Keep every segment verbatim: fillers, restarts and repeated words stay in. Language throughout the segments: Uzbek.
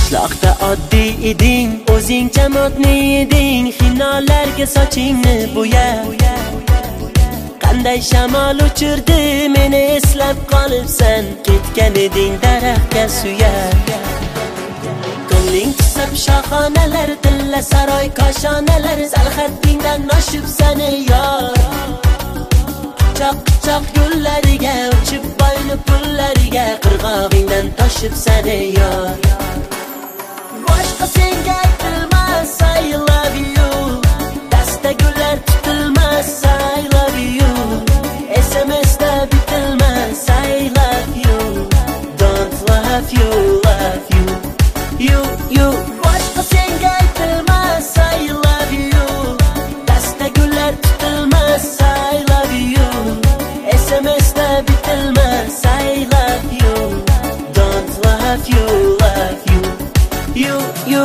Qishloqda oddiy eding, o'zingcha modni eding, xinolarga sochingni bo'ya. Qanday shamol uchirdi meni eslab qolibsan, ketgan eding daraxtga suyab. Ko'ngling tusab shoxonalar, tilla saroy koshonalar, salxatingdan oshib seni yor. Choq-choq yo'llariga uchib boyni pullariga, qirg'og'ingdan toshib seni yor. Boshqa senga aytilmas I love you, dasta gullar tutilmas I love you, S M S da bitilmas I love you, don't love you, love you, you, you. Boshqa senga aytilmas I love you, dasta gullar tutilmas I love you, S M S da bitilmas I love you, don't love you, love you, you, you.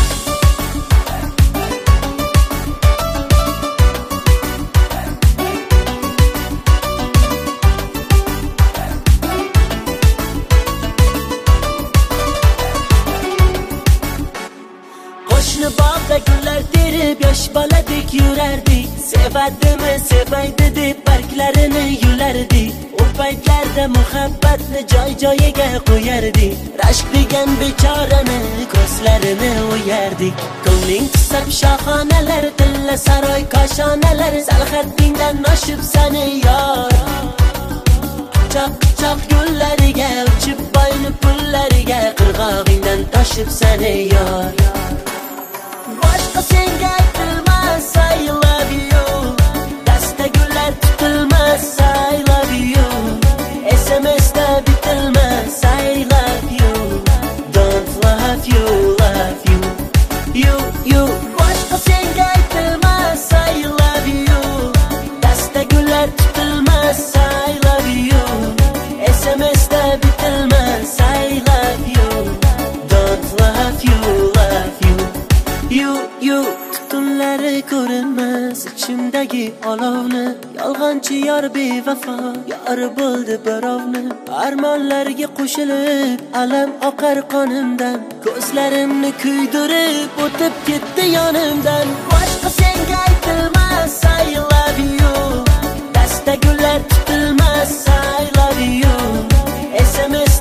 Qo'shni bog'da gullar terib yosh boladek yurardik, sevadimi sevmaydi deb barglarini yulardik. U paytlarda muhabbatni joy-joyiga qo'yardik, rashk degan bechorani ko'zlarini o'yardik. Ko'ngling tusab shoxonalar, tilla saroy koshonalar, salxatingdan oshib seni yor. Choq-choq yo'llariga uchib boyni pullariga, qirg'og'ingdan toshib seni yor. Boshqa senga aytilmas I love you, dasta gullar tutilmas I love you, S M S da bitilmas I love you, don't love you, love you, you, you. Boshqa senga aytilmas I love you, dasta gullar tutilmas I love you, S M S da bitilmas I love you, don't love you, love you, you, you. Tutunlari ko'rinmas ichimdagi olovni, yolg'onchi yor bevafo yor bo'ldi birovni. Armonlarga qo'shilib alam oqar qonimdan, ko'zlarimni kuydirib o'tib ketdi yonimdan. Boshqa senga aytilmas I love you, dasta gullar tutilmas I love you, S M S